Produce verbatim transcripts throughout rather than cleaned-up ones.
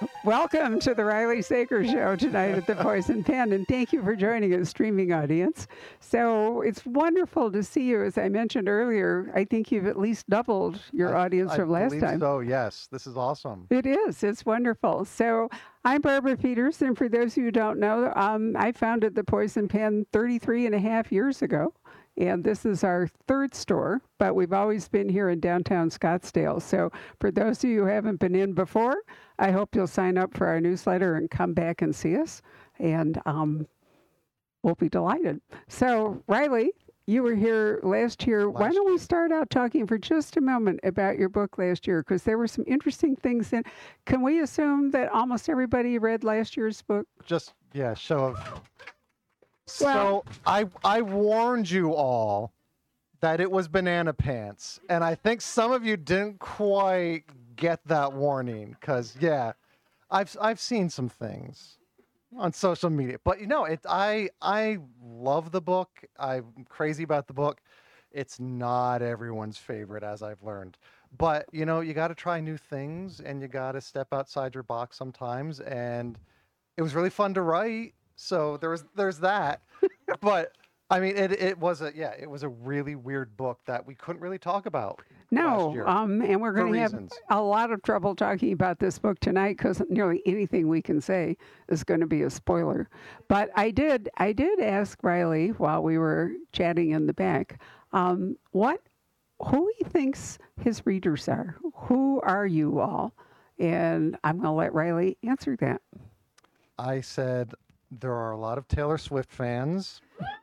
Welcome to the Riley Sager Show tonight at the Poison Pen, and thank you for joining us, streaming audience. So it's wonderful to see you. As I mentioned earlier, I think you've at least doubled your I, audience I from last believe time. So, yes. This is awesome. It is. It's wonderful. So I'm Barbara Peterson. For those of you who don't know, um, I founded the Poison Pen thirty-three and a half years ago. And this is our third store, but we've always been here in downtown Scottsdale. So for those of you who haven't been in before, I hope you'll sign up for our newsletter and come back and see us. And um, we'll be delighted. So, Riley, you were here last year. Last Why don't we year. start out talking for just a moment about your book last year? Because there were some interesting things in. Can we assume that almost everybody read last year's book? Just, yeah, show of... Well- so I I warned you all that it was Banana Pants, and I think some of you didn't quite get that warning because yeah, I've I've seen some things on social media, but you know it. I I love the book. I'm crazy about the book. It's not everyone's favorite, as I've learned, but you know you got to try new things and you got to step outside your box sometimes. And it was really fun to write. So there was there's that, but I mean it it was a yeah it was a really weird book that we couldn't really talk about last No, year. um, and we're for going to have reasons. a lot of trouble talking about this book tonight because nearly anything we can say is going to be a spoiler. But I did, I did ask Riley while we were chatting in the back, um, what, who he thinks his readers are. Who are you all? And I'm going to let Riley answer that. I said there are a lot of Taylor Swift fans,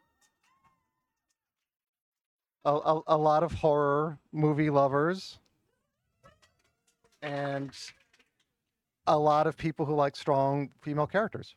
a, a, a lot of horror movie lovers, and a lot of people who like strong female characters.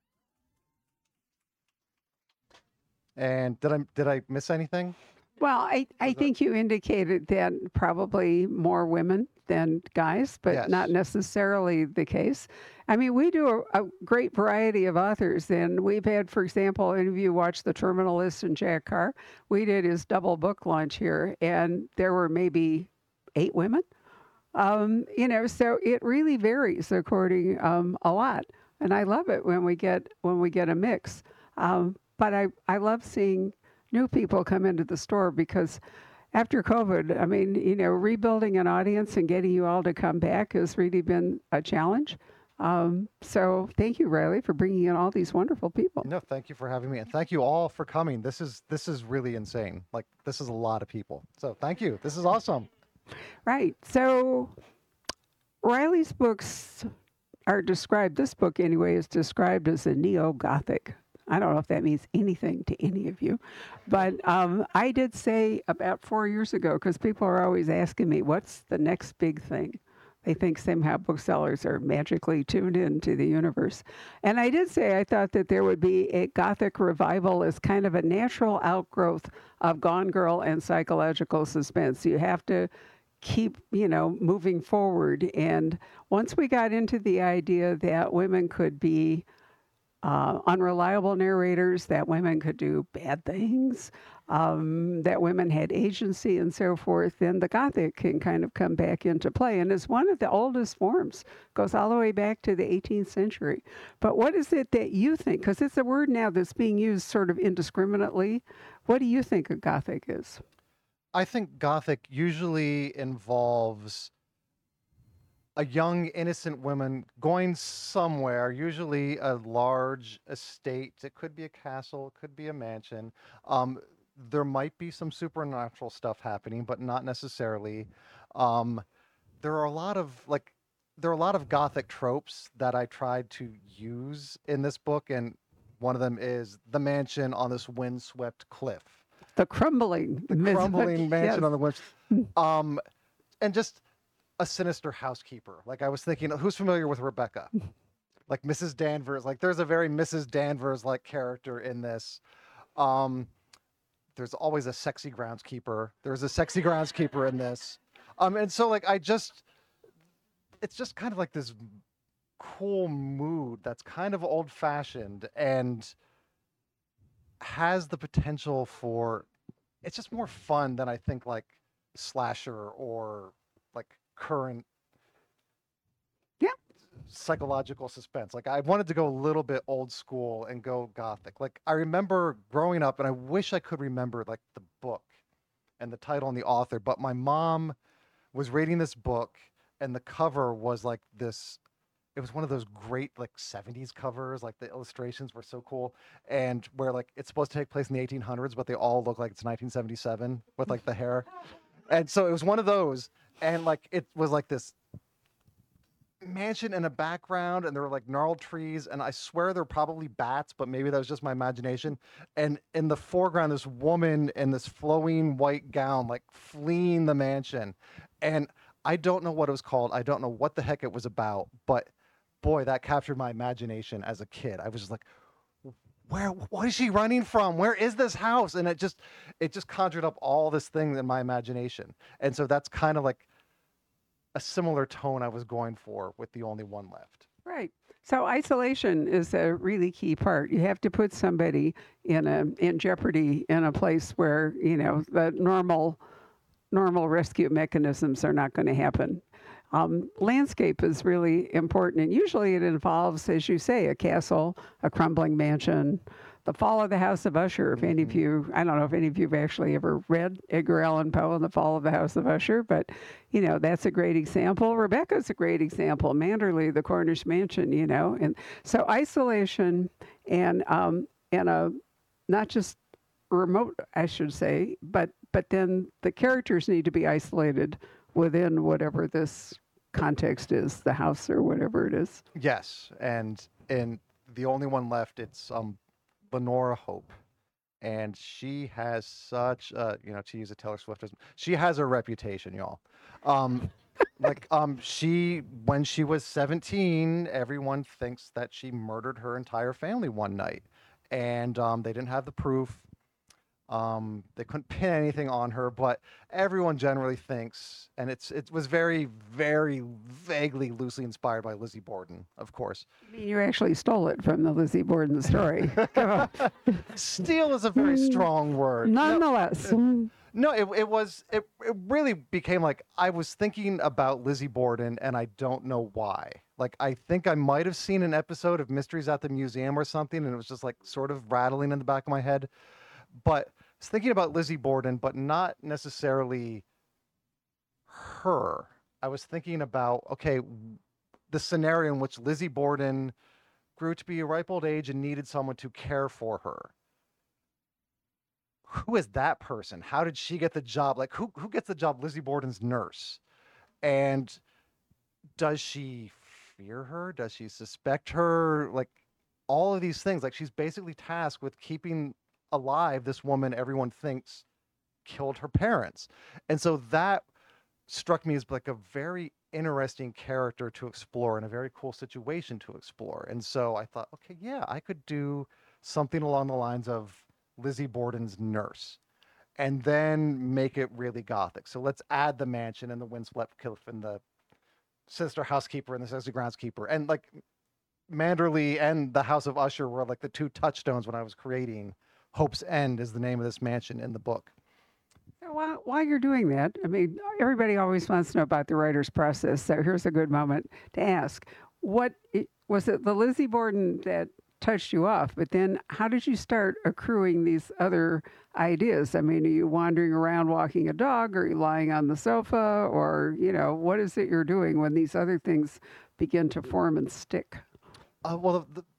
And did I did I miss anything? Well, I, I Was it- think you indicated that probably more women than guys, but Yes. not necessarily the case. I mean, we do a, a great variety of authors, and we've had, for example, any of you watched The Terminalist and Jack Carr? We did his double book launch here, and there were maybe eight women. Um, you know, so it really varies according um, a lot, and I love it when we get when we get a mix. Um, but I I love seeing new people come into the store because after COVID, I mean, you know, rebuilding an audience and getting you all to come back has really been a challenge. Um, so thank you, Riley, for bringing in all these wonderful people. No, thank you for having me, and thank you all for coming. This is this is really insane. Like this is a lot of people. So thank you. This is awesome. Right. So Riley's books are described, this book anyway, is described as a neo-Gothic. I don't know if that means anything to any of you, but um, I did say about four years ago, because people are always asking me, what's the next big thing? They think somehow booksellers are magically tuned into the universe. And I did say I thought that there would be a Gothic revival as kind of a natural outgrowth of Gone Girl and psychological suspense. You have to keep, you know, moving forward. And once we got into the idea that women could be uh, unreliable narrators, that women could do bad things, um, that women had agency and so forth, then the Gothic can kind of come back into play. And it's one of the oldest forms, goes all the way back to the eighteenth century. But what is it that you think, because it's a word now that's being used sort of indiscriminately, what do you think a Gothic is? I think Gothic usually involves a young, innocent woman going somewhere, usually a large estate. It could be a castle, it could be a mansion. Um, there might be some supernatural stuff happening, but not necessarily. Um, there are a lot of like, there are a lot of Gothic tropes that I tried to use in this book, and one of them is the mansion on this windswept cliff. The crumbling. The myth- crumbling mansion yes. on the wind. Um, and just a sinister housekeeper. Like I was thinking, who's familiar with Rebecca? Like Missus Danvers. Like there's a very Missus Danvers like character in this. Um, there's always a sexy groundskeeper. There's a sexy groundskeeper in this. Um, and so like I just, it's just kind of like this cool mood that's kind of old fashioned and has the potential for, it's just more fun than I think like slasher or like current. Yeah. psychological suspense. Like I wanted to go a little bit old school and go gothic. Like I remember growing up, and I wish I could remember like the book and the title and the author, but my mom was reading this book, and the cover was like this. It was one of those great like seventies covers, like the illustrations were so cool, and where like it's supposed to take place in the eighteen hundreds, but they all look like it's nineteen seventy-seven with like the hair. And so it was one of those, and like it was like this mansion in a background, and there were like gnarled trees, and I swear there were probably bats, but maybe that was just my imagination. And in the foreground, this woman in this flowing white gown, like fleeing the mansion. And I don't know what it was called. I don't know what the heck it was about, but boy, that captured my imagination as a kid. I was just like, where what is she running from? Where is this house? And it just it just conjured up all this thing in my imagination. And so that's kind of like a similar tone I was going for with The Only One Left. Right. So isolation is a really key part. You have to put somebody in a in jeopardy in a place where, you know, the normal normal rescue mechanisms are not going to happen. Um, landscape is really important, and usually it involves, as you say, a castle, a crumbling mansion, the fall of the House of Usher. If any of you, I don't know if any of you have actually ever read Edgar Allan Poe and the Fall of the House of Usher, but, you know, that's a great example. Rebecca's a great example. Manderley, the Cornish Mansion, you know. And so isolation and, um, and a, not just remote, I should say, but, but then the characters need to be isolated within whatever this context is, the house or whatever it is. Yes, and in The Only One Left, it's um Lenora Hope, and she has such a, you know, to use a Taylor Swift, she has a reputation, y'all. Um, like um she when she was seventeen, everyone thinks that she murdered her entire family one night, and um, they didn't have the proof. Um, they couldn't pin anything on her, but everyone generally thinks, and it's it was very, very vaguely, loosely inspired by Lizzie Borden, of course. I mean, you actually stole it from the Lizzie Borden story. Come on. Steal is a very strong word. Nonetheless. No, no it, it was, it, it really became like, I was thinking about Lizzie Borden, and I don't know why. Like, I think I might have seen an episode of Mysteries at the Museum or something, and it was just like sort of rattling in the back of my head. But I was thinking about Lizzie Borden, but not necessarily her. I was thinking about, okay, the scenario in which Lizzie Borden grew to be a ripe old age and needed someone to care for her. Who is that person? How did she get the job? Like, who, who gets the job? Lizzie Borden's nurse. And does she fear her? Does she suspect her? Like, all of these things. Like, she's basically tasked with keeping alive this woman everyone thinks killed her parents. And so that struck me as like a very interesting character to explore and a very cool situation to explore. And so I thought, okay, yeah, I could do something along the lines of Lizzie Borden's nurse and then make it really gothic. So let's add the mansion and the windswept cliff and the sinister housekeeper and the sinister groundskeeper. And like Manderley and the House of Usher were like the two touchstones when I was creating Hope's End is the name of this mansion in the book. While, while you're doing that, I mean, everybody always wants to know about the writer's process. So here's a good moment to ask. What was it, the Lizzie Borden that touched you off, but then how did you start accruing these other ideas? I mean, are you wandering around walking a dog? Or are you lying on the sofa? Or, you know, what is it you're doing when these other things begin to form and stick? Uh, well, the,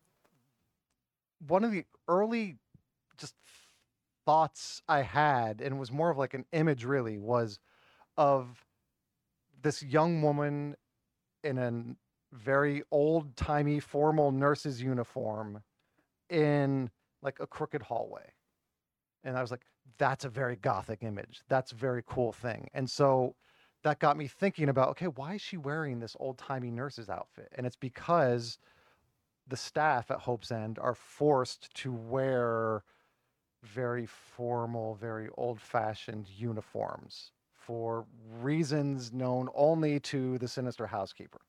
one of the early just thoughts I had, and it was more of like an image really, was of this young woman in a very old-timey formal nurse's uniform in like a crooked hallway. And I was like, that's a very gothic image. That's a very cool thing. And so that got me thinking about, okay, why is she wearing this old-timey nurse's outfit? And it's because the staff at Hope's End are forced to wear very formal, very old-fashioned uniforms for reasons known only to the sinister housekeeper.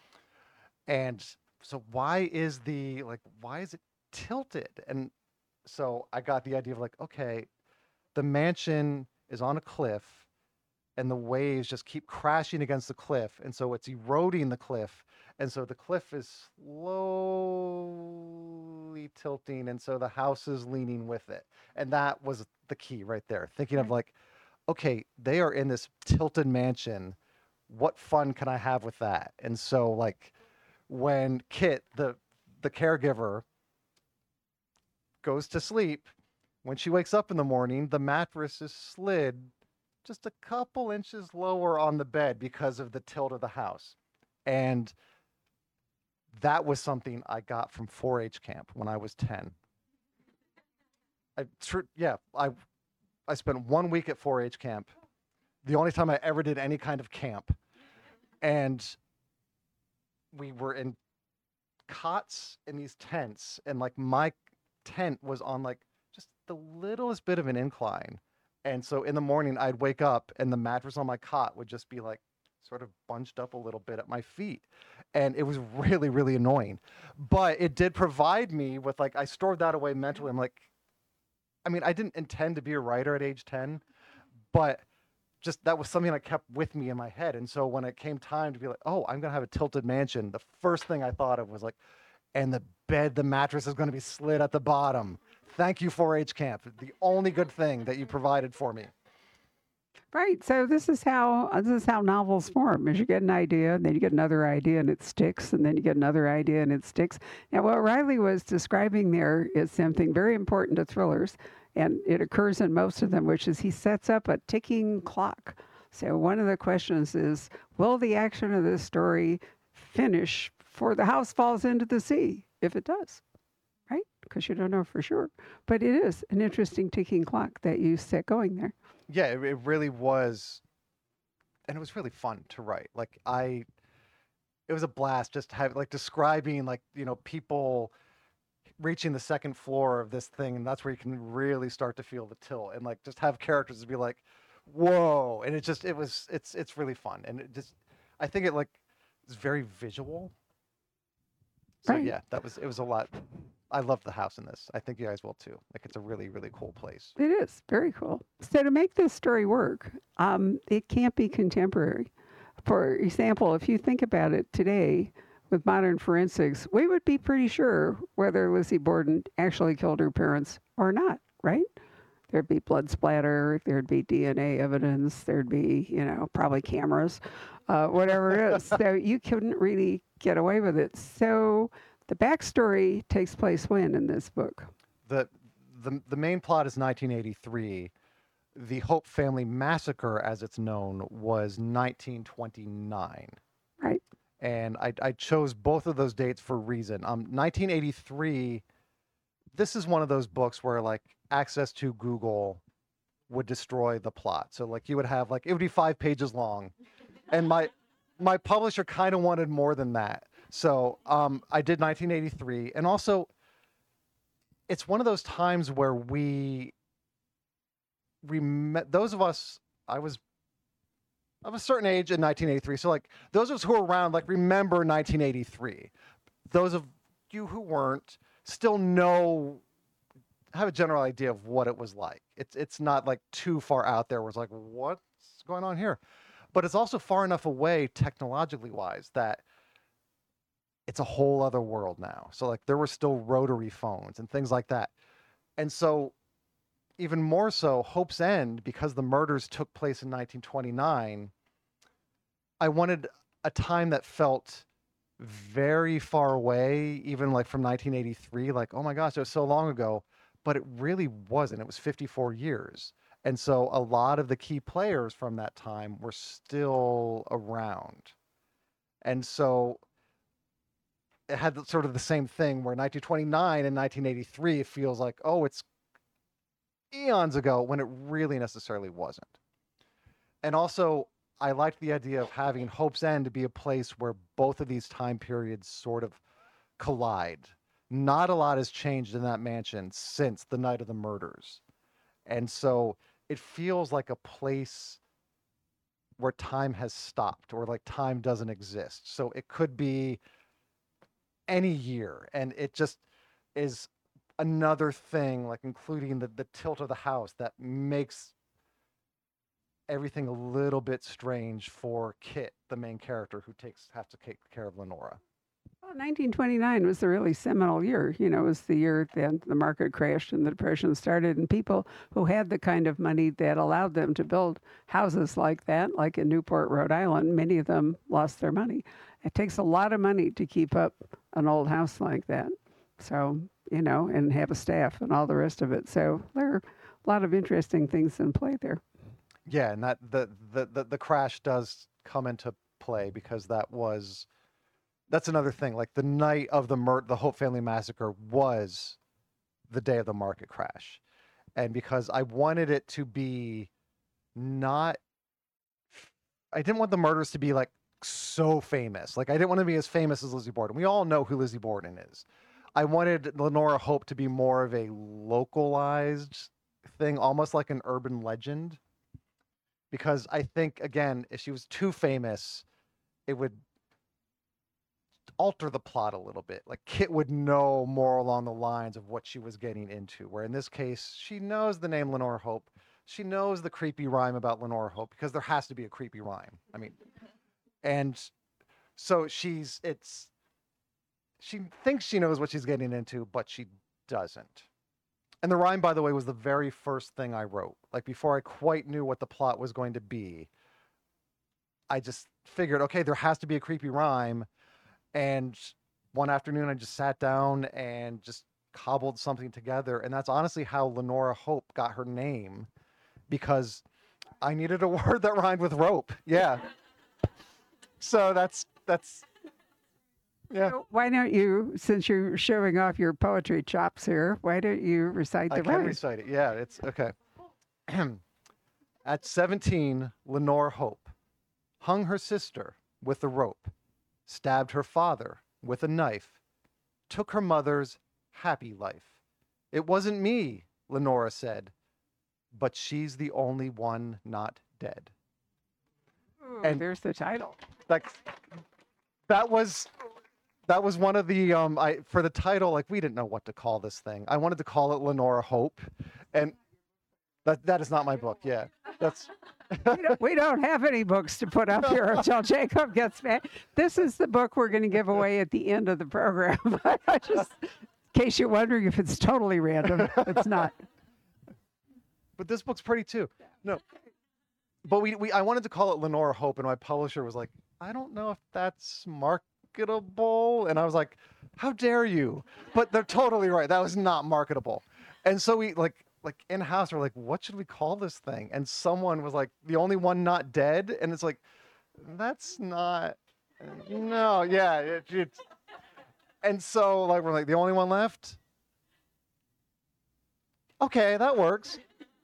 And so why is the, like, why is it tilted? And so I got the idea of like, okay, the mansion is on a cliff and the waves just keep crashing against the cliff, and so it's eroding the cliff, and so the cliff is slowly tilting, and so the house is leaning with it. And that was the key right there, thinking of like, okay, they are in this tilted mansion, what fun can I have with that? And so like when Kit, the the caregiver, goes to sleep, when she wakes up in the morning, the mattress is slid just a couple inches lower on the bed because of the tilt of the house. And that was something I got from four H camp when I was ten. I tr- yeah, I I spent one week at four H camp, the only time I ever did any kind of camp. And we were in cots in these tents, and like my tent was on like just the littlest bit of an incline. And so in the morning I'd wake up and the mattress on my cot would just be like sort of bunched up a little bit at my feet. And it was really, really annoying. But it did provide me with like, I stored that away mentally. I'm like, I mean, I didn't intend to be a writer at age ten, but just that was something I kept with me in my head. And so when it came time to be like, oh, I'm going to have a tilted mansion, the first thing I thought of was like, and the bed, the mattress is going to be slid at the bottom. Thank you, four H camp. The only good thing that you provided for me. Right. So this is how uh, this is how novels form. Is you get an idea, and then you get another idea, and it sticks, and then you get another idea, and it sticks. Now, what Riley was describing there is something very important to thrillers, and it occurs in most of them, which is he sets up a ticking clock. So one of the questions is, will the action of this story finish before the house falls into the sea? If it does, right? Because you don't know for sure. But it is an interesting ticking clock that you set going there. Yeah, it, it really was, and it was really fun to write. Like I, it was a blast just to have like describing like you know people reaching the second floor of this thing, and that's where you can really start to feel the tilt, and like just have characters be like, whoa, and it just it was it's it's really fun, and it just I think it like is very visual. So Right. yeah, that was it was a lot. I love the house in this. I think you guys will too. Like it's a really, really cool place. It is very cool. So to make this story work, um, it can't be contemporary. For example, if you think about it today with modern forensics, we would be pretty sure whether Lizzie Borden actually killed her parents or not, right? There'd be blood splatter, there'd be D N A evidence, there'd be, you know, probably cameras, uh, whatever it is. So you couldn't really get away with it. So the backstory takes place when in this book? The the the main plot is nineteen eighty-three. The Hope family massacre, as it's known, was nineteen twenty-nine. Right. And I, I chose both of those dates for a reason. Um, nineteen eighty-three, this is one of those books where like access to Google would destroy the plot. So like you would have like, it would be five pages long. And my my publisher kind of wanted more than that. So um, I did nineteen eighty-three. And also, it's one of those times where we, rem- those of us, I was of a certain age in nineteen eighty-three. So like those of us who were around, like remember nineteen eighty-three. Those of you who weren't still know, have a general idea of what it was like. It's it's not like too far out there where it's like, what's going on here? But it's also far enough away technologically wise that it's a whole other world now. So like there were still rotary phones and things like that. And so even more so, Hope's End, because the murders took place in nineteen twenty-nine, I wanted a time that felt very far away, even like from nineteen eighty-three, like, oh my gosh, it was so long ago, but it really wasn't. It was fifty-four years. And so a lot of the key players from that time were still around. And so it had sort of the same thing where nineteen twenty-nine and nineteen eighty-three, it feels like, oh, it's eons ago, when it really necessarily wasn't. And also, I liked the idea of having Hope's End to be a place where both of these time periods sort of collide. Not a lot has changed in that mansion since the night of the murders. And so it feels like a place where time has stopped, or like time doesn't exist. So it could be any year, and it just is another thing, like including the, the tilt of the house, that makes everything a little bit strange for Kit, the main character who takes has to take care of Lenora. Well, nineteen twenty-nine was a really seminal year. You know, it was the year that the market crashed and the Depression started, and people who had the kind of money that allowed them to build houses like that, like in Newport, Rhode Island, many of them lost their money. It takes a lot of money to keep up an old house like that. So, you know, and have a staff and all the rest of it. So there are a lot of interesting things in play there. Yeah, and that the the the, the crash does come into play because that was that's another thing. Like the night of the mur- the Hope family massacre was the day of the market crash, and because I wanted it to be not, I didn't want the murders to be like so famous. Like I didn't want to be as famous as Lizzie Borden. We all know who Lizzie Borden is. I wanted Lenora Hope to be more of a localized thing, almost like an urban legend. Because I think, again, if she was too famous, it would alter the plot a little bit. Like Kit would know more along the lines of what she was getting into. Where in this case, she knows the name Lenora Hope. She knows the creepy rhyme about Lenora Hope because there has to be a creepy rhyme. I mean, and so she's, it's, she thinks she knows what she's getting into, but she doesn't. And the rhyme, by the way, was the very first thing I wrote. Like before I quite knew what the plot was going to be, I just figured, okay, there has to be a creepy rhyme. And one afternoon I just sat down and just cobbled something together. And that's honestly how Lenora Hope got her name, because I needed a word that rhymed with rope. Yeah. So that's, that's, yeah. So why don't you, since you're showing off your poetry chops here, why don't you recite the I can rhyme? recite it. Yeah, it's okay. At seventeen, Lenora Hope hung her sister with a rope, stabbed her father with a knife, took her mother's happy life. It wasn't me, Lenora said, but she's the only one not dead. Ooh, And- there's the title. Like that was that was one of the um I for the title, like we didn't know what to call this thing. I wanted to call it Lenora Hope, and that that is not my book. Yeah, that's we, don't, we don't have any books to put up here until Jacob gets back. This is the book we're going to give away at the end of the program. I just, in case you're wondering if it's totally random, it's not. But this book's pretty too. No, but we we I wanted to call it Lenora Hope, and my publisher was like, I don't know if that's marketable, and I was like, how dare you? But they're totally right. That was not marketable, and so we like. Like in house, we're like, what should we call this thing? And someone was like, the only one not dead, and it's like, that's not, no, yeah, it, it's, and so like we're like, the only one left. Okay, that works.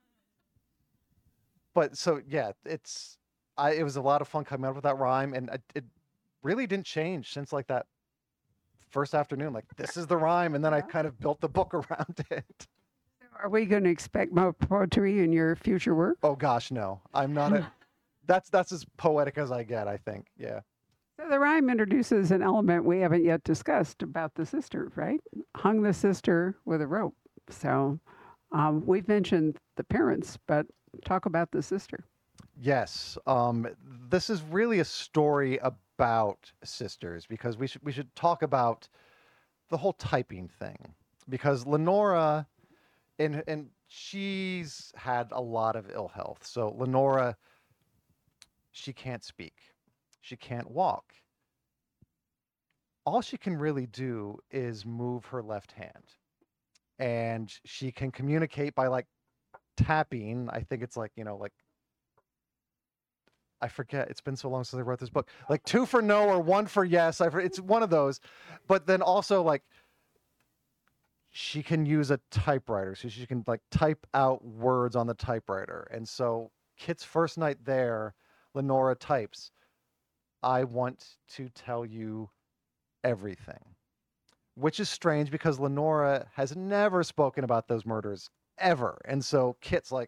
But so yeah, it's, I it was a lot of fun coming up with that rhyme, and it, it really didn't change since like that first afternoon. Like this is the rhyme, and then I kind of built the book around it. Are we going to expect more poetry in your future work? Oh gosh, no. I'm not a that's that's as poetic as I get, I think. Yeah. So the rhyme introduces an element we haven't yet discussed about the sister, right? Hung the sister with a rope. So um, we've mentioned the parents, but talk about the sister. Yes. Um this is really a story about sisters, because we should we should talk about the whole typing thing. Because Lenora And, and she's had a lot of ill health. So Lenora, she can't speak. She can't walk. All she can really do is move her left hand. And she can communicate by like tapping. I think it's like, you know, like, I forget. It's been so long since I wrote this book. Like two for no or one for yes. I, it's one of those. But then also like, she can use a typewriter, so she can like type out words on the typewriter. And so Kit's first night there, Lenora types, I want to tell you everything, which is strange because Lenora has never spoken about those murders ever. And so Kit's like,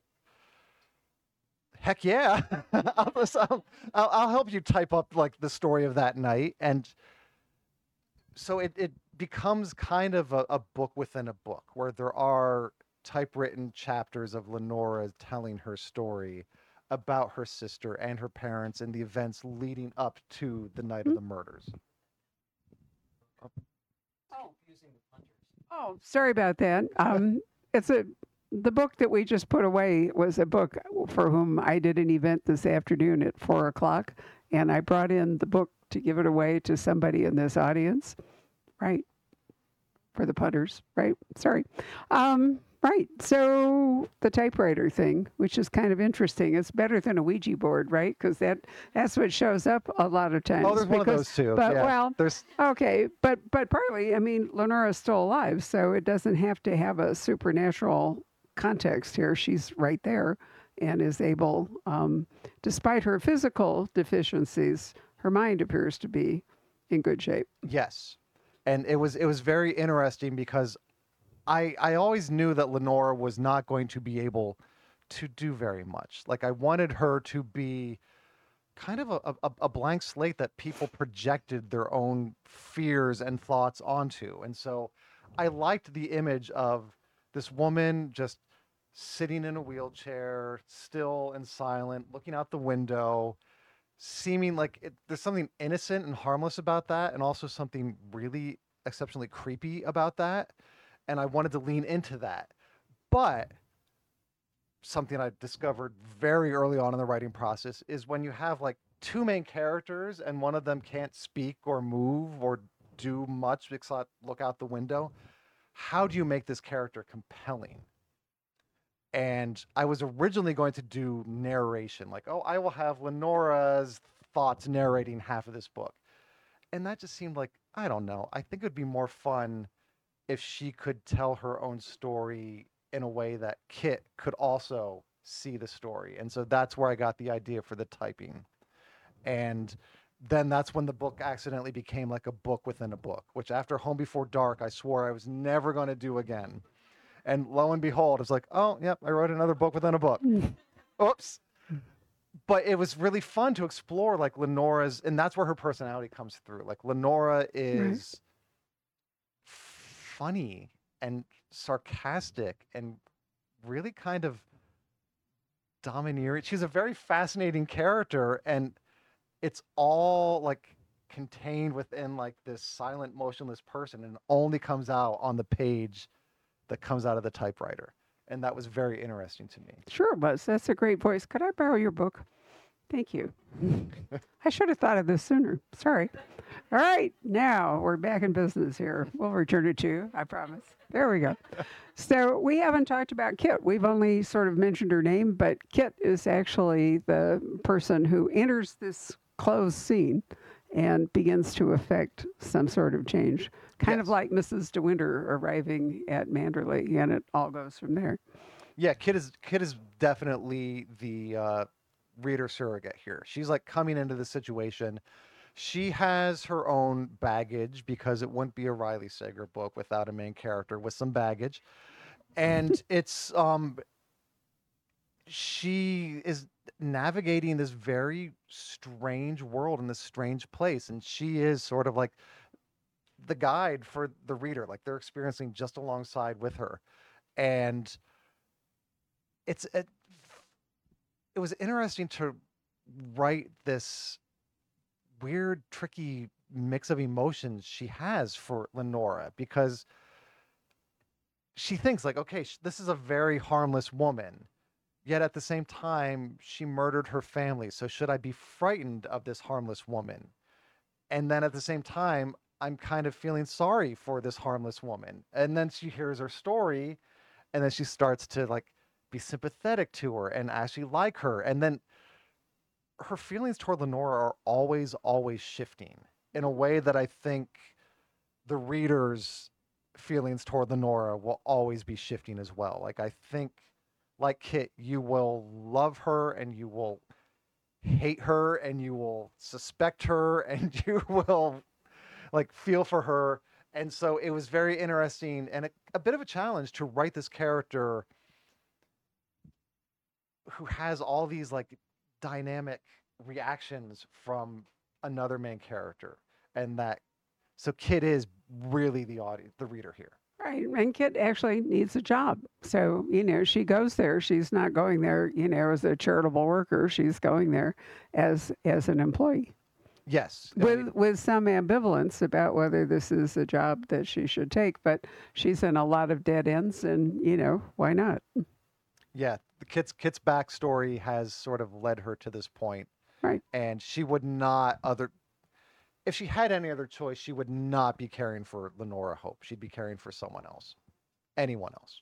heck yeah, I'll, I'll, I'll help you type up like the story of that night. And so it, it becomes kind of a, a book within a book, where there are typewritten chapters of Lenora telling her story about her sister and her parents and the events leading up to the night of the murders. Oh, sorry about that. Um, it's a the book that we just put away was a book for whom I did an event this afternoon at four o'clock, and I brought in the book to give it away to somebody in this audience, right? For the putters, right? Sorry. Um, right. So the typewriter thing, which is kind of interesting. It's better than a Ouija board, right? Because that that's what shows up a lot of times. Oh, there's one of because, those too. But yeah. well, there's okay, but but partly, I mean, Lenora's still alive, so it doesn't have to have a supernatural context here. She's right there and is able, um, despite her physical deficiencies, her mind appears to be in good shape. yes, and it was it was very interesting because I I always knew that Lenora was not going to be able to do very much. Like I wanted her to be kind of a, a, a blank slate that people projected their own fears and thoughts onto. And so I liked the image of this woman just sitting in a wheelchair, still and silent, looking out the window, seeming like it, there's something innocent and harmless about that, and also something really exceptionally creepy about that. And I wanted to lean into that. But something I discovered very early on in the writing process is when you have like two main characters and one of them can't speak or move or do much except look out the window, how do you make this character compelling? And I was originally going to do narration, like, oh, I will have Lenora's thoughts narrating half of this book. And that just seemed like, I don't know, I think it would be more fun if she could tell her own story in a way that Kit could also see the story. And so that's where I got the idea for the typing. And then that's when the book accidentally became like a book within a book, which after Home Before Dark, I swore I was never going to do again. And lo and behold, it's like, oh, yep, I wrote another book within a book. Oops. But it was really fun to explore like Lenora's, and that's where her personality comes through. Like Lenora is right. funny and sarcastic and really kind of domineering. She's a very fascinating character, and it's all like contained within like this silent, motionless person, and only comes out on the page that comes out of the typewriter. And that was very interesting to me. Sure it was. That's a great voice. Could I borrow your book? Thank you. I should have thought of this sooner. Sorry. All right. Now we're back in business here. We'll return it to you, I promise. There we go. So we haven't talked about Kit. We've only sort of mentioned her name, but Kit is actually the person who enters this closed scene and begins to affect some sort of change. Kind yes. of like Missus De Winter arriving at Manderley, and it all goes from there. Yeah, Kit is Kit is definitely the uh, reader surrogate here. She's like coming into the situation. She has her own baggage because it wouldn't be a Riley Sager book without a main character with some baggage. And it's um she is navigating this very strange world in this strange place, and she is sort of like the guide for the reader, like they're experiencing just alongside with her. And it's it, it was interesting to write this weird, tricky mix of emotions she has for Lenora, because she thinks like, okay, this is a very harmless woman, yet at the same time, she murdered her family. So should I be frightened of this harmless woman? And then at the same time, I'm kind of feeling sorry for this harmless woman. And then she hears her story, and then she starts to like be sympathetic to her and actually like her. And then her feelings toward Lenora are always, always shifting in a way that I think the reader's feelings toward Lenora will always be shifting as well. Like, I think, like Kit, you will love her and you will hate her and you will suspect her and you will like feel for her. And so it was very interesting and a, a bit of a challenge to write this character who has all these like dynamic reactions from another main character. And that, so Kit is really the audience, the reader here. Right. And Kit actually needs a job. So, you know, she goes there. She's not going there, you know, as a charitable worker. She's going there as as an employee Yes. I mean, with with some ambivalence about whether this is a job that she should take, but she's in a lot of dead ends and, you know, why not? yeah, the Kit's Kit's backstory has sort of led her to this point, Right. and she would not other if she had any other choice, she would not be caring for Lenora Hope. She'd be caring for someone else, anyone else.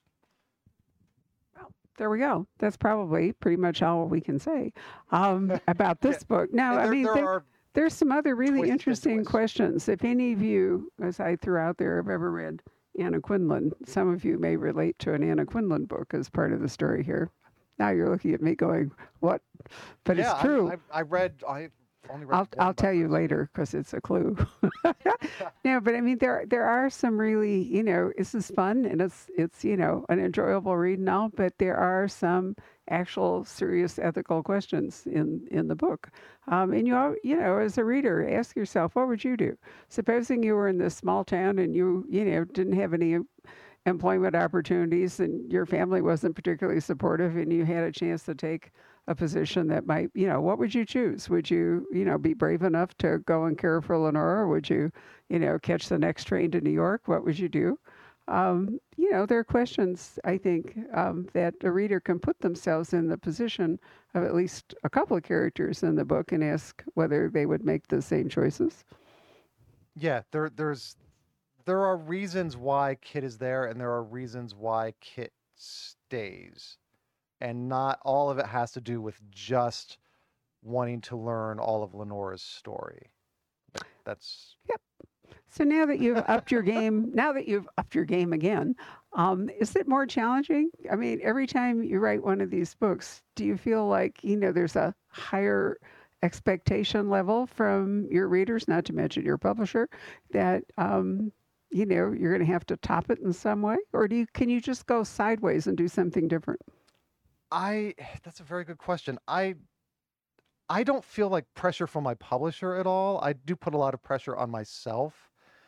Well, there we go. That's probably pretty much all we can say um, about this book. Now, And I there, mean, there there, are there's some other really twists and interesting twists. questions. If any of you, as I threw out there, have ever read Anna Quindlen, some of you may relate to an Anna Quindlen book as part of the story here. Now you're looking at me going, what? But yeah, it's true. I, I, I read. I only read. I'll one I'll about tell you this. later because it's a clue. No, but I mean there there are some really, you know, this is fun and it's it's you know an enjoyable read and all, but there are some actual serious ethical questions in in the book. Um, and you al- you know as a reader, ask yourself, what would you do? Supposing you were in this small town and you you know didn't have any employment opportunities and your family wasn't particularly supportive and you had a chance to take a position that might, you know, what would you choose? Would you, you know, be brave enough to go and care for Lenora? Would you, you know, catch the next train to New York? What would you do? Um, you know, there are questions, I think, um, that a reader can put themselves in the position of at least a couple of characters in the book and ask whether they would make the same choices. Yeah, there there's there are reasons why Kit is there, and there are reasons why Kit stays, and not all of it has to do with just wanting to learn all of Lenora's story. Like, that's So now that you've upped your game, now that you've upped your game again, um, is it more challenging? I mean, every time you write one of these books, do you feel like, you know, there's a higher expectation level from your readers, not to mention your publisher, that, um, you know, you're going to have to top it in some way? Or do you, can you just go sideways and do something different? I that's a very good question. I I don't feel like pressure from my publisher at all. I do put a lot of pressure on myself,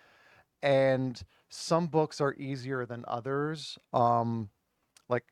and some books are easier than others. Um, like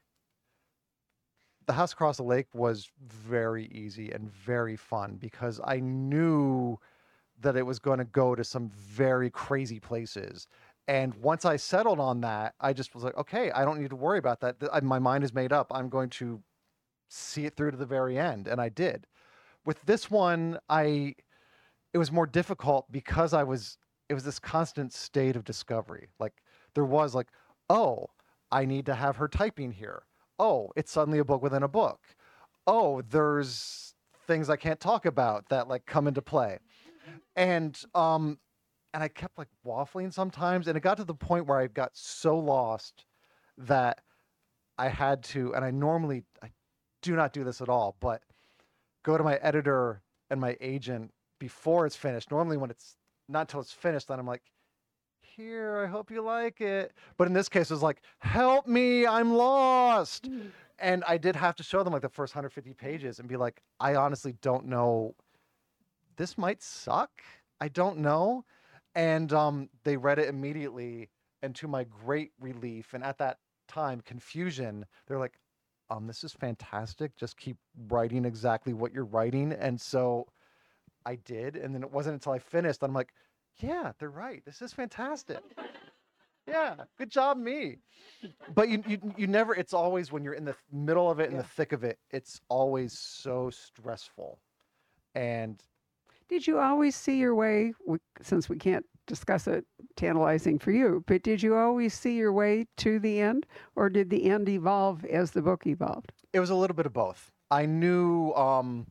The House Across the Lake was very easy and very fun because I knew that it was going to go to some very crazy places. And once I settled on that, I just was like, okay, I don't need to worry about that. Th- I- My mind is made up. I'm going to see it through to the very end. And I did. With this one, I it was more difficult because I was it was this constant state of discovery. Like there was like, oh, I need to have her typing here. Oh, it's suddenly a book within a book. Oh, there's things I can't talk about that like come into play. And um and I kept like waffling sometimes, and it got to the point where I got so lost that I had to, and I normally I do not do this at all, but go to my editor and my agent before it's finished. Normally when it's not until it's finished, then I'm like, here, I hope you like it. But in this case, it was like, help me, I'm lost. And I did have to show them like the first one hundred fifty pages and be like, I honestly don't know. This might suck. I don't know. And um, they read it immediately. And to my great relief, and at that time, confusion, they're like, um, this is fantastic. Just keep writing exactly what you're writing. And so I did. And then it wasn't until I finished, I'm like, yeah, they're right. This is fantastic. Yeah, good job, me. But you, you, you never, it's always when you're in the middle of it, in Yeah. the thick of it, it's always so stressful. And Did you always see your way, we- since we can't discuss it tantalizing for you, but did you always see your way to the end, or did the end evolve as the book evolved? it was a little bit of both. I knew, um,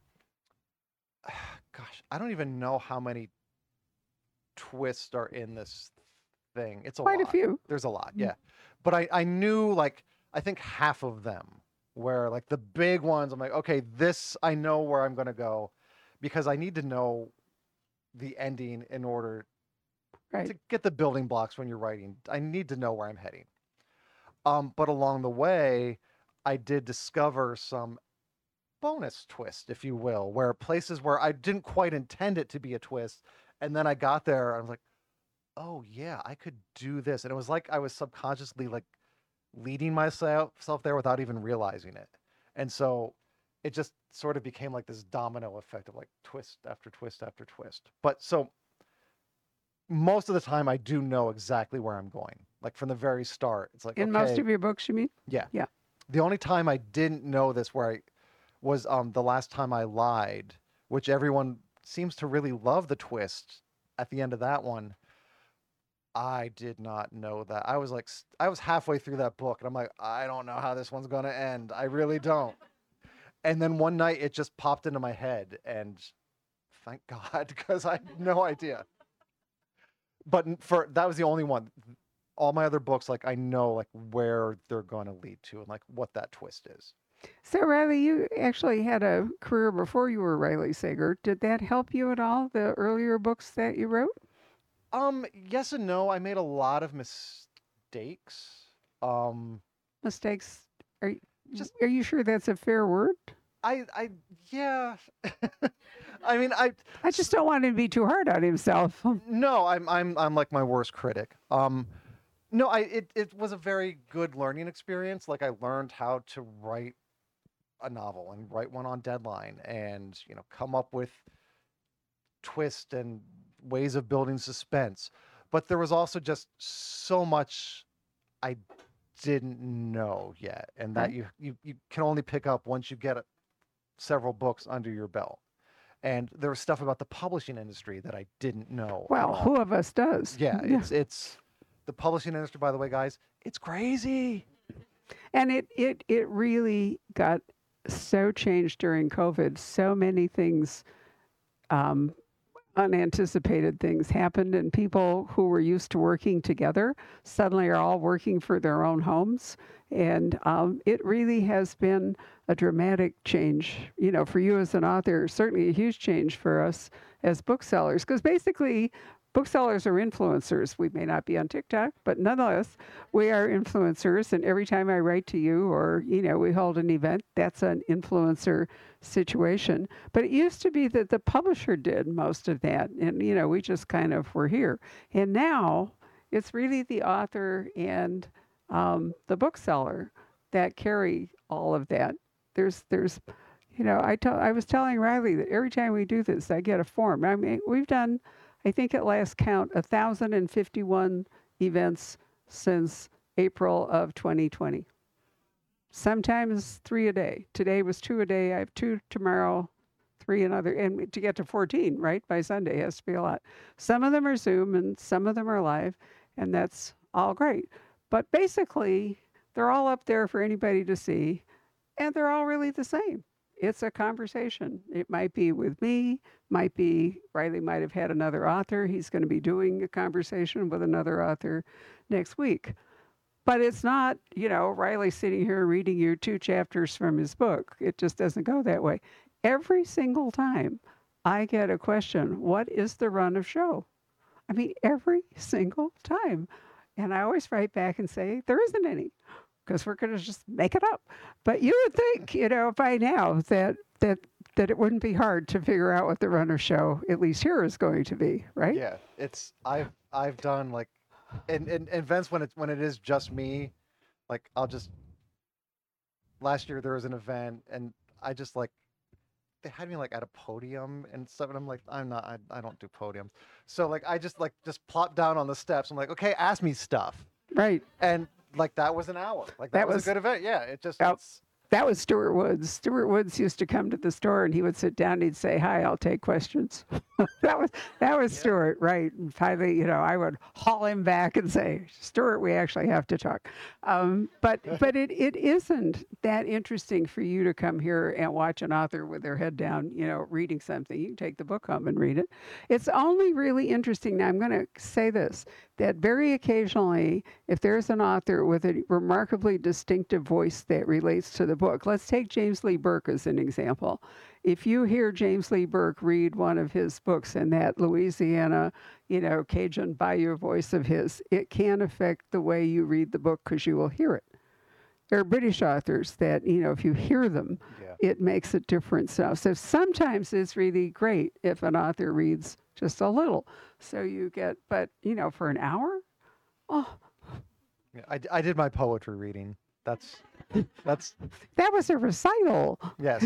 gosh, I don't even know how many twists are in this thing. It's a Quite a lot. few. There's a lot, Mm. yeah. But I, I knew like I think half of them where like the big ones, I'm like, okay, this I know where I'm gonna go because I need to know the ending in order Right. to get the building blocks when you're writing. I need to know where I'm heading. Um, but along the way, I did discover some bonus twist, if you will, where places where I didn't quite intend it to be a twist, and then I got there, I was like, oh yeah, I could do this. And it was like I was subconsciously like leading myself self there without even realizing it. And so it just sort of became like this domino effect of like twist after twist after twist. But so most of the time I do know exactly where I'm going. Like from the very start. It's like, In okay, most of your books, you mean? yeah. Yeah. The only time I didn't know this where I was um the last time I lied, which everyone seems to really love the twist at the end of that one. I did not know that. I was like, s- I was halfway through that book, and I'm like, I don't know how this one's gonna end. I really don't. And then one night, it just popped into my head, and thank God, because I had no idea. But n- for that was the only one. All my other books, like I know, like where they're gonna lead to, and like what that twist is. So, Riley, you actually had a career before you were Riley Sager. Did that help you at all, the earlier books that you wrote? Um, yes and no. I made a lot of mistakes. Um, Mistakes? Are, y- just are you sure that's a fair word? I, I, yeah. I mean, I I just don't want him to be too hard on himself. no, I'm, I'm, I'm like my worst critic. Um, no, I, it, it was a very good learning experience. Like I learned how to write a novel and write one on deadline, and you know, come up with twist and ways of building suspense. But there was also just so much I didn't know yet, and that Right. you you, you can only pick up once you get a, several books under your belt. And there was stuff about the publishing industry that I didn't know at Well, all. who of us does? Yeah, it's it's the publishing industry, by the way, guys, it's crazy. And it, it, it really got so changed during COVID. So many things, um, unanticipated things happened, and people who were used to working together suddenly are all working for their own homes. And um, it really has been a dramatic change, you know, for you as an author, certainly a huge change for us as booksellers, because basically, booksellers are influencers. We may not be on TikTok, but nonetheless, we are influencers. And every time I write to you or, you know, we hold an event, that's an influencer situation. But it used to be that the publisher did most of that. And, you know, we just kind of were here. And now it's really the author and um, the bookseller that carry all of that. There's, there's, you know, I, tell, I was telling Riley that every time we do this, I get a form. I mean, we've done, I think at last count, one thousand fifty-one events since April of twenty twenty. Sometimes three a day. Today was two a day. I have two tomorrow, three another. And to get to fourteen, right, by Sunday has to be a lot. Some of them are Zoom and some of them are live, and that's all great. But basically, they're all up there for anybody to see, and they're all really the same. It's a conversation. It might be with me, might be Riley might have had another author. He's going to be doing a conversation with another author next week. But it's not, you know, Riley sitting here reading you two chapters from his book. It just doesn't go that way. Every single time I get a question, what is the run of show? I mean, every single time. And I always write back and say, there isn't any, because we're going to just make it up. But you would think, you know, by now that that that it wouldn't be hard to figure out what the runner show, at least here, is going to be, right? Yeah, it's I've I've done like, and and and events when it's when it is just me, like I'll just. Last year there was an event and I just like, they had me like at a podium and stuff, and I'm like, I'm not, I, I don't do podiums, so like I just like just plopped down on the steps. I'm like, okay, ask me stuff, Right. and like that was an hour. Like that, That was, was- a good event. Yeah, it just Yep. it's, That was Stuart Woods. Stuart Woods used to come to the store and he would sit down and he'd say, "Hi, I'll take questions." that was that was Yeah. Stuart, right? And finally, you know, I would haul him back and say, "Stuart, we actually have to talk." Um, but but it, it isn't that interesting for you to come here and watch an author with their head down, you know, reading something. You can take the book home and read it. It's only really interesting. Now, I'm going to say this, that very occasionally, if there's an author with a remarkably distinctive voice that relates to the book, let's take James Lee Burke as an example. If you hear James Lee Burke read one of his books in that Louisiana, you know, Cajun Bayou voice of his, it can affect the way you read the book because you will hear it. There are British authors that, you know, if you hear them, yeah. it makes a difference. So, so sometimes it's really great if an author reads just a little. So you get, but you know, for an hour, oh, Yeah, I, d- I did my poetry reading. That's that's that was a recital. yes.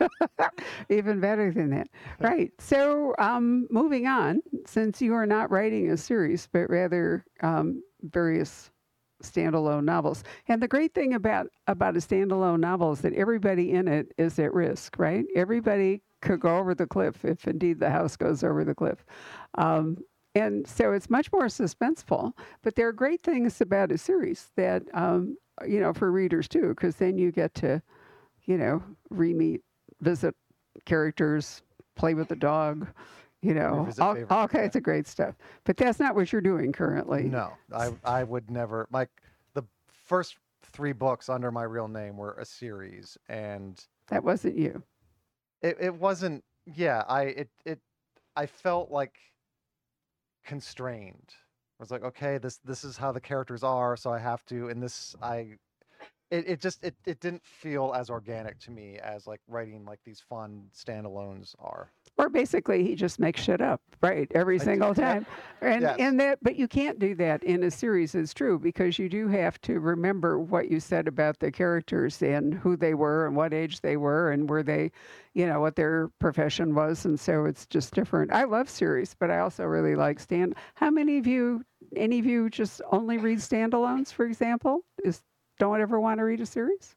Even better than that. Right. So, um, moving on, since you are not writing a series, but rather um, various standalone novels. And the great thing about, about a standalone novel is that everybody in it is at risk, right? Everybody could go over the cliff if indeed the house goes over the cliff. Um, and so it's much more suspenseful. But there are great things about a series that, um, you know, for readers too, because then you get to, you know, re-meet, visit characters, play with the dog, you know, Revisit all, favorites, all yeah. kinds of great stuff. But that's not what you're doing currently. No, I I would never. Like the first three books under my real name were a series, and That wasn't you. it, it wasn't. Yeah, I it it I felt like constrained. I was like, okay, this this is how the characters are, so I have to. And this I it, it just it, it didn't feel as organic to me as like writing like these fun standalones are. Or basically, he just makes shit up, right, every I do- single yep. time. And Yes. and that, but you can't do that in a series. It's true because you do have to remember what you said about the characters and who they were and what age they were and where they, you know, what their profession was. And so it's just different. I love series, but I also really like stand. How many of you, any of you, just only read standalones, for example? Is don't ever want to read a series?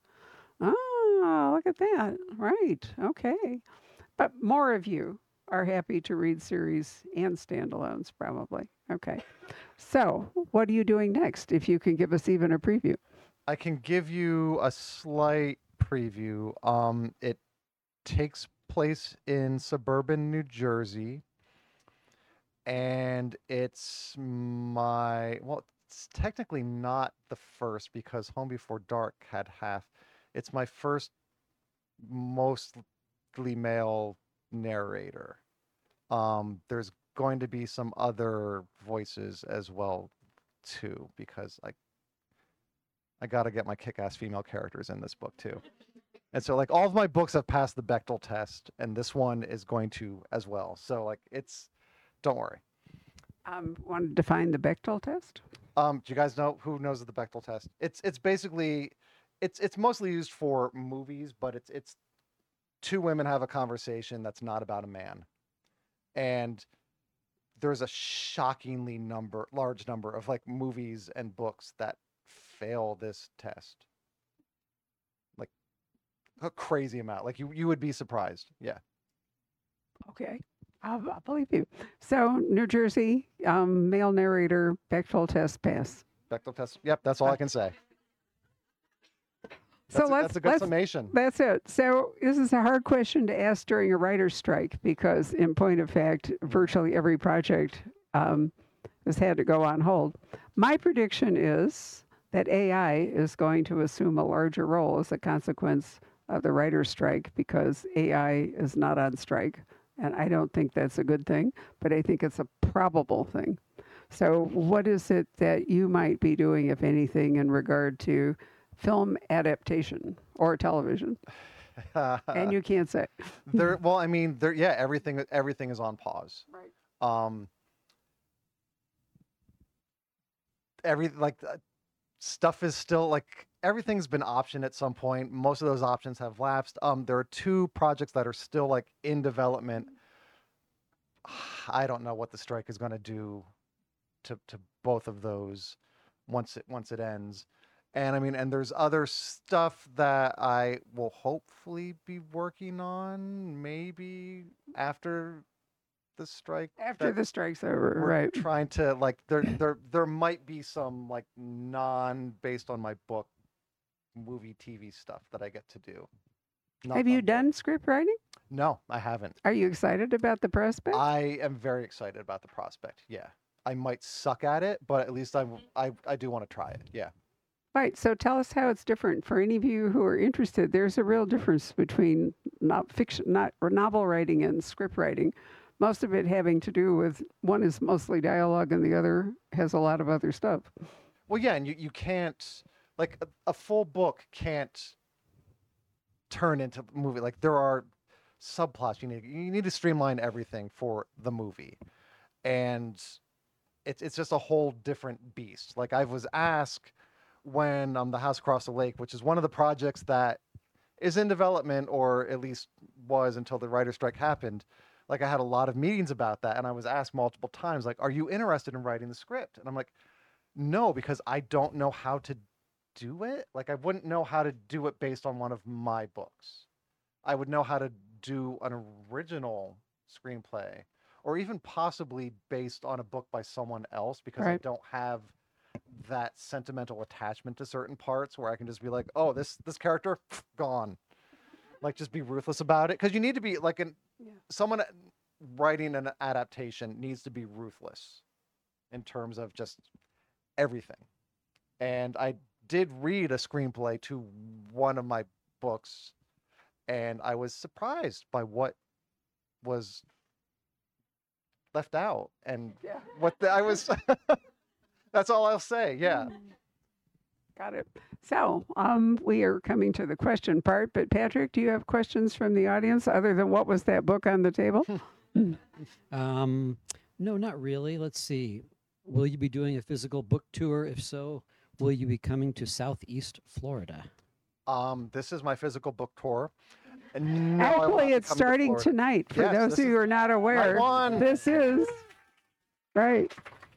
Oh, look at that. Right. Okay. But more of you are happy to read series and standalones, probably. Okay. So, what are you doing next, if you can give us even a preview? I can give you a slight preview. Um, it takes place in suburban New Jersey, and it's my well, it's technically not the first because Home Before Dark had half. It's my first mostly male narrator. Um, there's going to be some other voices as well too because like I got to get my kick-ass female characters in this book too. And so like all of my books have passed the Bechdel test and this one is going to as well. So like it's don't worry. Um, want to define the Bechdel test? Um, do you guys know who knows the Bechdel test? It's it's basically it's it's mostly used for movies, but it's it's two women have a conversation that's not about a man. And there's a shockingly number large number of like movies and books that fail this test. Like a crazy amount. Like you you would be surprised. Yeah. Okay. I'll, I'll believe you. So, New Jersey, um, male narrator, Bechdel test pass. Bechdel test. Yep, that's all I can say. So That's a, let's that's a good let's summation. That's it. So this is a hard question to ask during a writer's strike because, in point of fact, virtually every project um, has had to go on hold. My prediction is that A I is going to assume a larger role as a consequence of the writer's strike because A I is not on strike. And I don't think that's a good thing, but I think it's a probable thing. So what is it that you might be doing, if anything, in regard to film adaptation or television? And you can't say. there well, I mean, there yeah, everything everything is on pause. Right. Um every like uh, stuff is still like everything's been optioned at some point. Most of those options have lapsed. Um there are two projects that are still like in development. I don't know what the strike is going to do to to both of those once it once it ends. And I mean, and there's other stuff that I will hopefully be working on maybe after the strike. After that the strike's over, we're right? trying to like there there there might be some like non based on my book movie T V stuff that I get to do. Knock Have you on wood. done script writing? No, I haven't. Are you excited about the prospect? I am very excited about the prospect. Yeah. I might suck at it, but at least I I I do want to try it. Yeah. Right. So tell us how it's different for any of you who are interested. There's a real difference between not fiction, not or novel writing and script writing. Most of it having to do with one is mostly dialogue and the other has a lot of other stuff. Well, yeah, and you, you can't like a, a full book can't turn into a movie. Like there are subplots you need. You need to streamline everything for the movie, and it's it's just a whole different beast. Like I was asked when um the House Across the Lake, which is one of the projects that is in development, or at least was until the writer's strike happened. Like I had a lot of meetings about that, and I was asked multiple times, like, "Are you interested in writing the script?" And I'm like, "No, because I don't know how to do it. Like I wouldn't know how to do it based on one of my books. I would know how to do an original screenplay, or even possibly based on a book by someone else, because I Right. don't have that sentimental attachment to certain parts where I can just be like, oh, this this character gone. Like just be ruthless about it, because you need to be like an Yeah. someone writing an adaptation needs to be ruthless in terms of just everything. And I did read a screenplay to one of my books, and I was surprised by what was left out and Yeah. what the, I was. That's all I'll say. Yeah. Got it. So um, we are coming to the question part, but Patrick, do you have questions from the audience other than what was that book on the table? Um, no, not really. Let's see. Will you be doing a physical book tour? If so, will you be coming to Southeast Florida? Um, this is my physical book tour. And no, I will not Actually, be it's coming to starting Florida. tonight. For Yes, those this of you is who are not aware, one. this is right.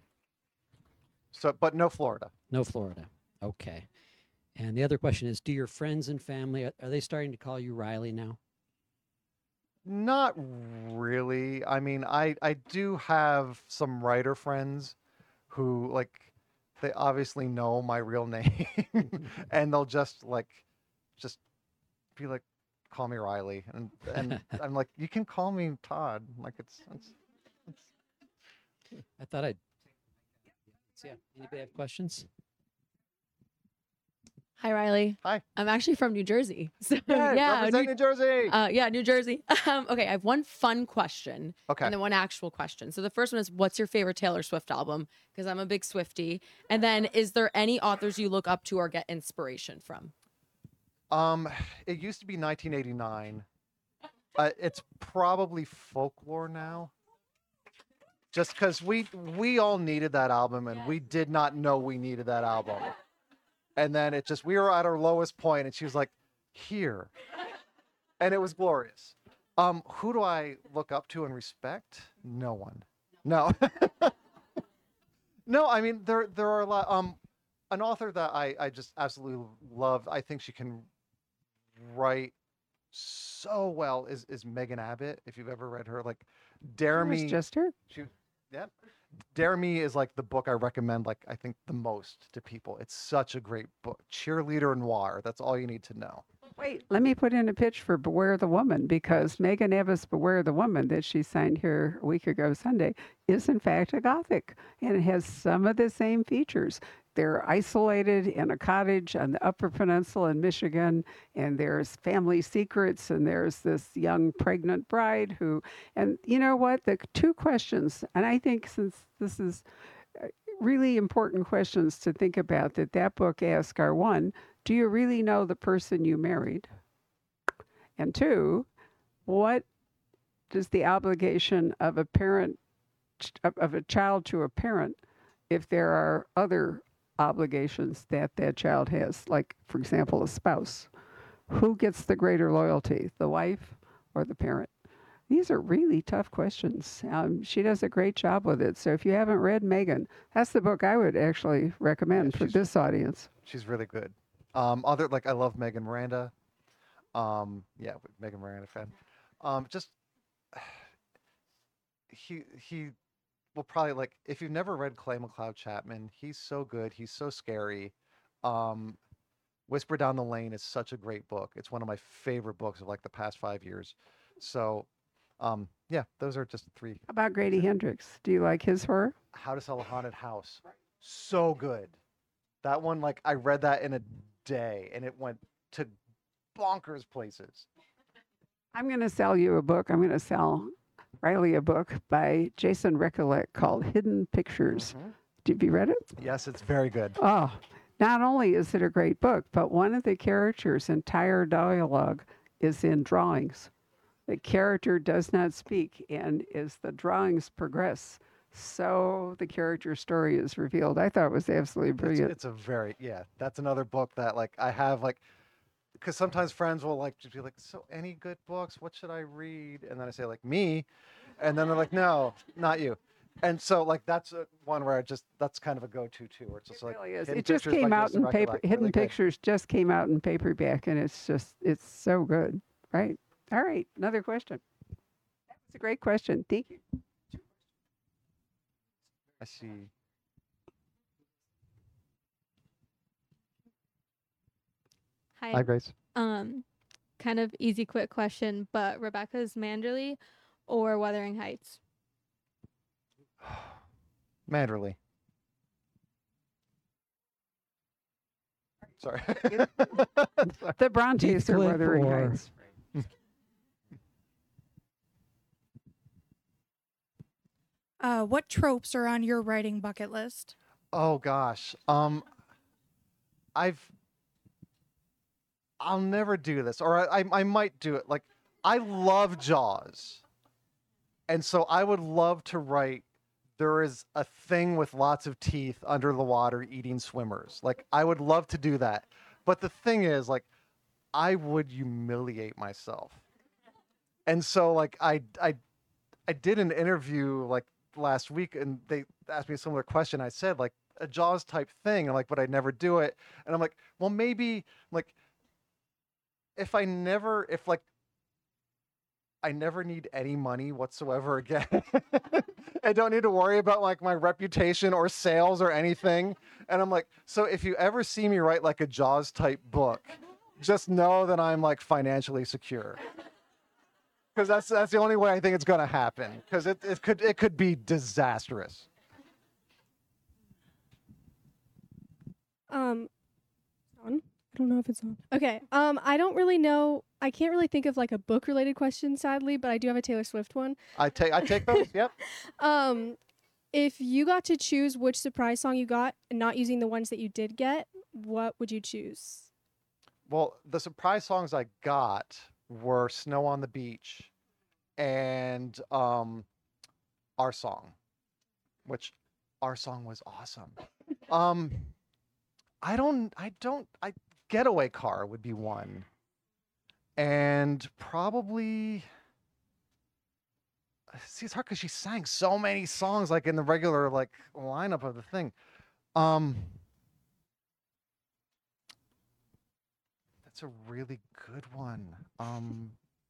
So, but no Florida. No Florida. Okay. And the other question is, do your friends and family, are, are they starting to call you Riley now? Not really. I mean, I I do have some writer friends who like they obviously know my real name and they'll just like just be like call me Riley, and and I'm like, you can call me Todd. Like it's it's, it's I thought I'd. So, yeah. Anybody have questions? Hi, Riley. Hi. I'm actually from New Jersey. So, yeah, yeah, represent New, New Jersey. uh, yeah, New Jersey. Um, okay, I have one fun question Okay. and then one actual question. So the first one is, what's your favorite Taylor Swift album? Because I'm a big Swiftie. And then, is there any authors you look up to or get inspiration from? Um, it used to be nineteen eighty-nine. Uh, it's probably Folklore now. Just because we we all needed that album, and we did not know we needed that album. And then it just we were at our lowest point, and she was like, "Here," and it was glorious. Um, who do I look up to and respect? No one. No. No, I mean there there are a lot. Um, an author that I I just absolutely love. I think she can write so well is is Megan Abbott. If you've ever read her, like Dare It was Me, just her. she, yeah, Dare Me is like the book I recommend. Like I think the most to people. It's such a great book. Cheerleader noir. That's all you need to know. Wait, let me put in a pitch for Beware the Woman, because Megan Eva's Beware the Woman that she signed here a week ago Sunday is in fact a Gothic, and it has some of the same features. They're isolated in a cottage on the Upper Peninsula in Michigan, and there's family secrets, and there's this young pregnant bride who, and you know what? The two questions, and I think since this is uh, really important questions to think about that that book asks are: one, do you really know the person you married? And two, what does the obligation of a parent, of of a child to a parent, if there are other obligations that that child has, like, for example, a spouse? Who gets the greater loyalty, the wife or the parent? These are really tough questions. Um, she does a great job with it. So if you haven't read Megan, that's the book I would actually recommend Yeah, for she's- this audience. She's really good. Um, other like I love Megan Miranda. Um, yeah, Megan Miranda fan. Um, just he he will probably like if you've never read Clay McLeod Chapman, he's so good. He's so scary. Um, Whisper Down the Lane is such a great book. It's one of my favorite books of like the past five years. So, um, yeah, those are just three. How about Grady Hendrix? Do you like his horror? How to Sell a Haunted House. So good. That one, like I read that in a day, and it went to bonkers places. I'm going to sell you a book. I'm going to sell Riley a book by Jason Recollect called Hidden Pictures. Mhm. Have you read it? Yes, it's very good. Oh, not only is it a great book, but one of the characters' entire dialogue is in drawings. The character does not speak, and as the drawings progress, so the character story is revealed. I thought it was absolutely It's, brilliant. it's a very yeah. That's another book that like I have like because sometimes friends will like just be like, so any good books? What should I read? And then I say like me, and then they're like, no, not you. And so like that's a, one where I just that's kind of a go-to too, where it's just It like really is. Hidden It just Pictures by came out Jason in paper. Rekulak, Hidden really good. Pictures just came out in paperback, and it's just it's so good. Right. All right. Another question. That was a great question. Thank you. I see. Hi. Hi, Grace. Um, kind of easy, quick question, but Rebecca's Manderley or Wuthering Heights? Manderley. Sorry. The Brontes are Heathcliff Wuthering or- Heights. Uh, what tropes are on your writing bucket list? Oh gosh. Um I've I'll never do this or I, I I might do it. Like I love Jaws. And so I would love to write there is a thing with lots of teeth under the water eating swimmers. Like I would love to do that. But the thing is like I would humiliate myself. And so like I I I did an interview like last week and they asked me a similar question. I said like a Jaws type thing and like but I'd never do it. And I'm like, well maybe like if I never if like I never need any money whatsoever again. I don't need to worry about like my reputation or sales or anything. And I'm like, so if you ever see me write like a Jaws type book, just know that I'm like financially secure. Because that's that's the only way I think it's gonna happen. Because it, it could it could be disastrous. Um, on? I don't know if it's on. Okay. Um, I don't really know. I can't really think of like a book related question, sadly, but I do have a Taylor Swift one. I take I take those. Yep. Um, if you got to choose which surprise song you got, and not using the ones that you did get, what would you choose? Well, the surprise songs I got were "Snow on the Beach" and um, "Our Song," which "Our Song" was awesome. Um, I don't, I don't, I "Getaway Car" would be one, and probably. See, it's hard because she sang so many songs like in the regular like lineup of the thing. Um, that's a really good one. Um,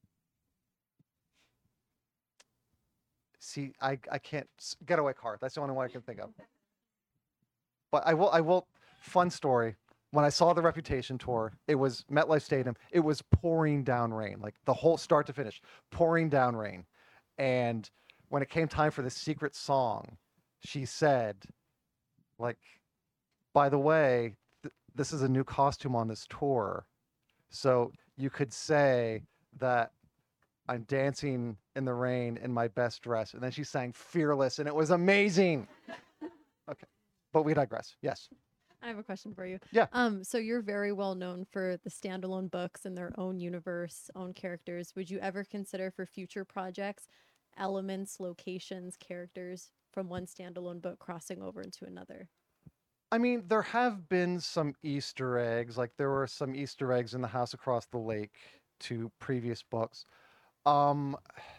see, I I can't s- Getaway Car. That's the only one I can think of. But I will I will. Fun story. When I saw the Reputation tour, it was MetLife Stadium. It was pouring down rain, like the whole start to finish, pouring down rain. And when it came time for the secret song, she said, like, by the way, th- this is a new costume on this tour. So you could say that I'm dancing in the rain in my best dress. And then she sang Fearless, and it was amazing. Okay. But we digress. Yes. I have a question for you. Yeah. Um, so you're very well known for the standalone books and their own universe, own characters. Would you ever consider for future projects elements, locations, characters from one standalone book crossing over into another? I mean, there have been some Easter eggs. Like there were some Easter eggs in The House Across the Lake to previous books. Um,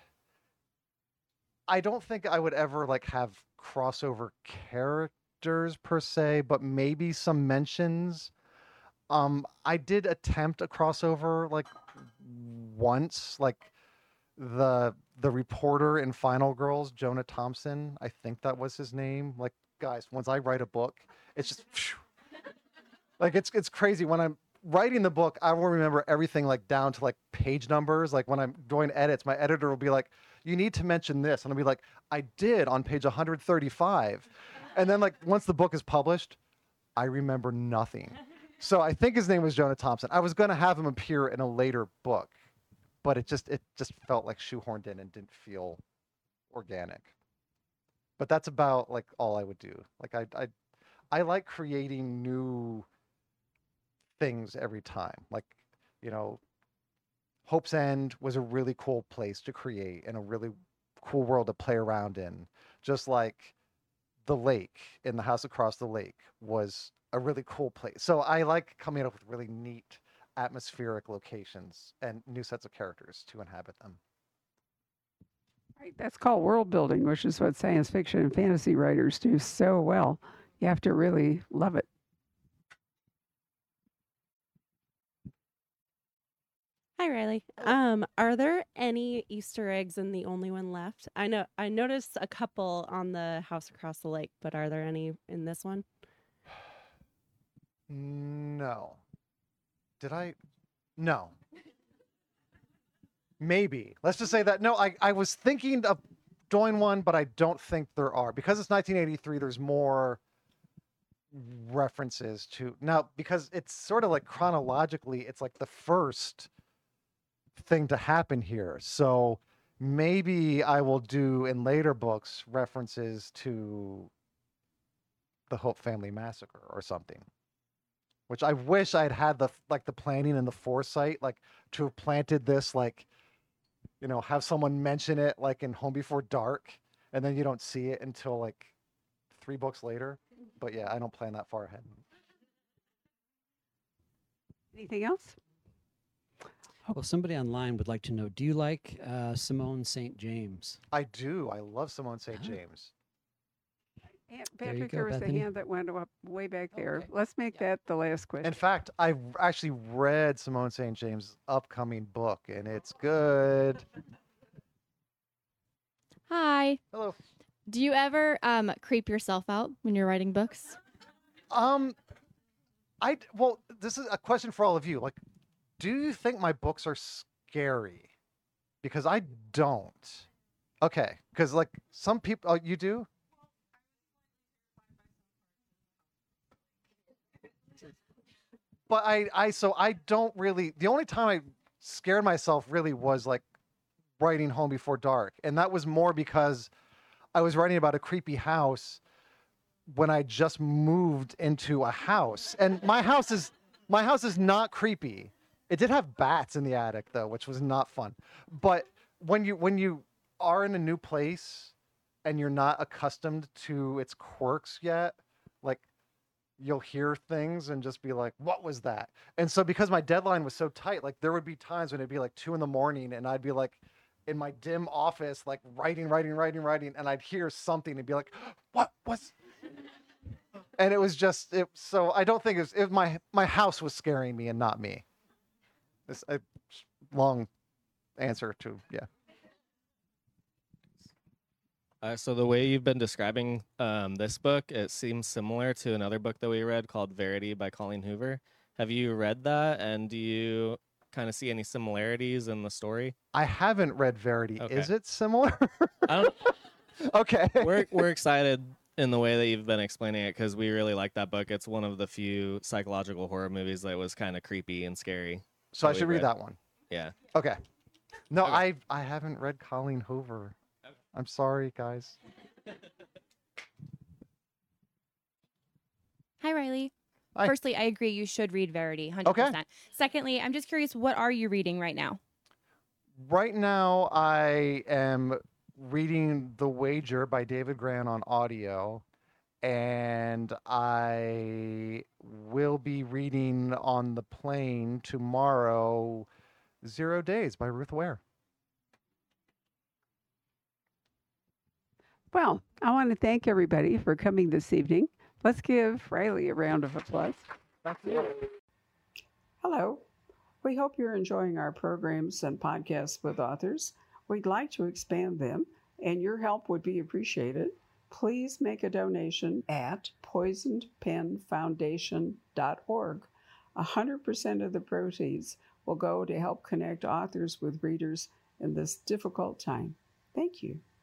I don't think I would ever like have crossover characters per se, but maybe some mentions. Um, I did attempt a crossover like once, like the the reporter in Final Girls, Jonah Thompson. I think that was his name. Like, guys, once I write a book, it's just phew. Like it's it's crazy. When I'm writing the book, I will remember everything like down to like page numbers. Like when I'm doing edits, my editor will be like, "You need to mention this," and I'll be like, "I did on page one hundred thirty-five," and then like once the book is published, I remember nothing. So I think his name was Jonah Thompson. I was going to have him appear in a later book, but it just it just felt like shoehorned in and didn't feel organic. But that's about like all I would do. Like I I I like creating new things every time. Like, you know, Hope's End was a really cool place to create and a really cool world to play around in. Just like the lake in The House Across the Lake was a really cool place. So I like coming up with really neat atmospheric locations and new sets of characters to inhabit them. Right, that's called world building, which is what science fiction and fantasy writers do so well. You have to really love it. Hi, Riley. Um, are there any Easter eggs in The Only One Left? I know I noticed a couple on The House Across the Lake, but are there any in this one? No. Did I? No. Maybe. Let's just say that. No, I, I was thinking of doing one, but I don't think there are. Because it's nineteen eighty-three, there's more references to... Now, because it's sort of like chronologically, it's like the first thing to happen here. So maybe I will do in later books references to the Hope Family Massacre or something. Which I wish I'd had the like the planning and the foresight, like to have planted this, like, you know, have someone mention it like in Home Before Dark, and then you don't see it until like three books later. But yeah, I don't plan that far ahead. Anything else? Well, somebody online would like to know, do you like uh, Simone Saint James? I do. I love Simone Saint James. And There you Patrick, go, there was Bethany. a hand that went up way back there. Okay. Let's make that the last question. In fact, I actually read Simone Saint James' upcoming book, and it's good. Hi. Hello. Do you ever um creep yourself out when you're writing books? Um, I well, this is a question for all of you. Like, do you think my books are scary? Because I don't. Okay, because like some people, oh, you do. But I, I, so I don't really. The only time I scared myself really was like writing Home Before Dark, and that was more because I was writing about a creepy house when I just moved into a house, and my house is my house is not creepy. It did have bats in the attic though, which was not fun. But when you when you are in a new place and you're not accustomed to its quirks yet, like you'll hear things and just be like, what was that? And so because my deadline was so tight, like there would be times when it'd be like two in the morning and I'd be like in my dim office, like writing, writing, writing, writing, and I'd hear something and be like, what was? And it was just, it, so I don't think it was, it, my, my house was scaring me and not me. This a long answer to, yeah. Uh, so the way you've been describing um, this book, it seems similar to another book that we read called Verity by Colleen Hoover. Have you read that, and do you kind of see any similarities in the story? I haven't read Verity. Okay. Is it similar? I don't, okay. we're we're excited in the way that you've been explaining it because we really like that book. It's one of the few psychological horror movies that was kind of creepy and scary. So I that should we read that one. Yeah. Okay. No, Okay. I I haven't read Colleen Hoover. I'm sorry, guys. Hi, Riley. Hi. Firstly, I agree you should read Verity, one hundred percent. Okay. Secondly, I'm just curious, what are you reading right now? Right now, I am reading The Wager by David Grann on audio, and I will be reading on the plane tomorrow Zero Days by Ruth Ware. Well, I want to thank everybody for coming this evening. Let's give Riley a round of applause. Hello. We hope you're enjoying our programs and podcasts with authors. We'd like to expand them, and your help would be appreciated. Please make a donation at poisoned pen foundation dot org. one hundred percent of the proceeds will go to help connect authors with readers in this difficult time. Thank you.